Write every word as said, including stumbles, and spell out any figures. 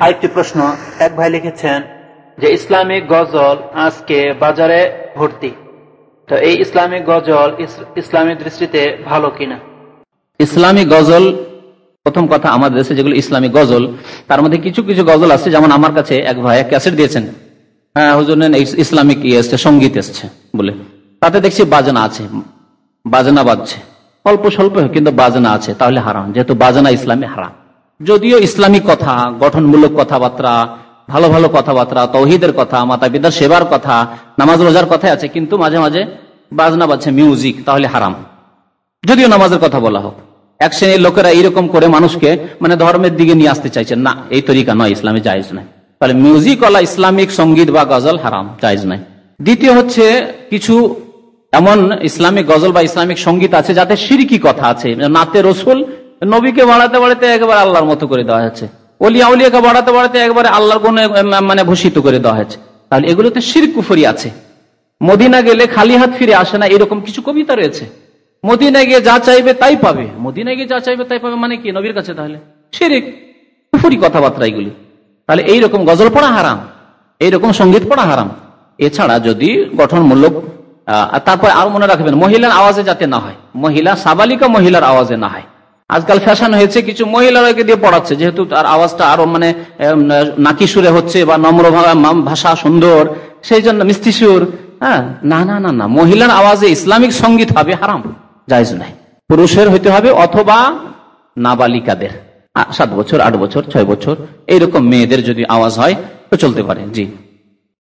আরেকটি প্রশ্ন, এক ভাই লিখেছেন যে ইসলামিক গজল আজকে বাজারে ভর্তি, তো এই ইসলামিক গজল ইসলামের দৃষ্টিতে ভালো কিনা? ইসলামিক গজল, প্রথম কথা, আমাদের দেশে যেগুলো ইসলামিক গজল তার মধ্যে কিছু কিছু গজল আছে, যেমন আমার কাছে এক ভাই ক্যাসেট দিয়েছেন, হ্যাঁ হুজুর ইসলামিক ইয়ে এসছে, সঙ্গীত এসছে বলে, তাতে দেখছি বাজনা আছে, বাজনা বাজছে অল্প স্বল্প কিন্তু বাজনা আছে, তাহলে হারাম, যেহেতু বাজনা ইসলামে হারাম। যদিও ইসলামিক কথা, গঠনমূলক কথাবার্তা, ভালো ভালো কথাবার্তা, তৌহিদের কথা, মাতা পিতার সেবার কথা, নামাজ রোজার কথা আছে, কিন্তু মাঝে মাঝে বাজনা বাজছে, মিউজিক, তাহলে হারাম। যদিও নামাজের কথা বলা হোক, এক শ্রেণীর লোকেরা এইরকম করে মানুষকে মানে ধর্মের দিকে নিয়ে আসতে চাইছেন, না এই তরিকা নয়, ইসলামে জায়েজ নাই, তাহলে মিউজিক ওলা ইসলামিক সঙ্গীত বা গজল হারাম, জায়েজ নাই। দ্বিতীয় হচ্ছে কিছু এমন ইসলামিক গজল বা ইসলামিক সঙ্গীত আছে যাতে শিরকি কথা আছে, নাতে রসুল, নবীকে বাড়াতে বাড়াতে একবার আল্লাহর মতো করে দেওয়া হয়েছে, ওলিয়া উলিয়াকে বাড়াতে বাড়াতে একবারে আল্লাহর গুণে মানে ভূষিত করে দেওয়া হয়েছে, তাহলে এগুলোতে শিরক কুফরি আছে। মদিনা গেলে খালি হাত ফিরে আসে না, এরকম কিছু কবিতা রয়েছে। মদিনায় গিয়ে যা চাইবে তাই পাবে, মদিনায় গিয়ে যা চাইবে তাই পাবে মানে কি? নবীর কাছে তাহলে শিরক কুফরি কথাবার্তা এগুলি, তাহলে এইরকম গজল পড়া হারাম, এইরকম সঙ্গীত পড়া হারাম। এছাড়া যদি গঠনমূলক, তারপর আর মনে রাখবেন মহিলার আওয়াজে যাতে না হয়, মহিলা সাবালিকা মহিলার আওয়াজে না হয়। আজকাল ফ্যাশন হয়েছে কিছু মহিলাকে দিয়ে পড়াচ্ছে, যেহেতু তার আওয়াজটা আরো মানে নাকি সুরে হচ্ছে বা নম্র ভাষা সুন্দর, সেই জন্য মিষ্টি সুর। হ্যাঁ, না না না না, মহিলার আওয়াজে ইসলামিক সঙ্গীত হবে হারাম, জায়েজ নাই। পুরুষের হইতে হবে অথবা নাবালিকাদের, সাত বছর আট বছর ছয় বছর এইরকম মেয়েদের যদি আওয়াজ হয় তো চলতে পারে। জি।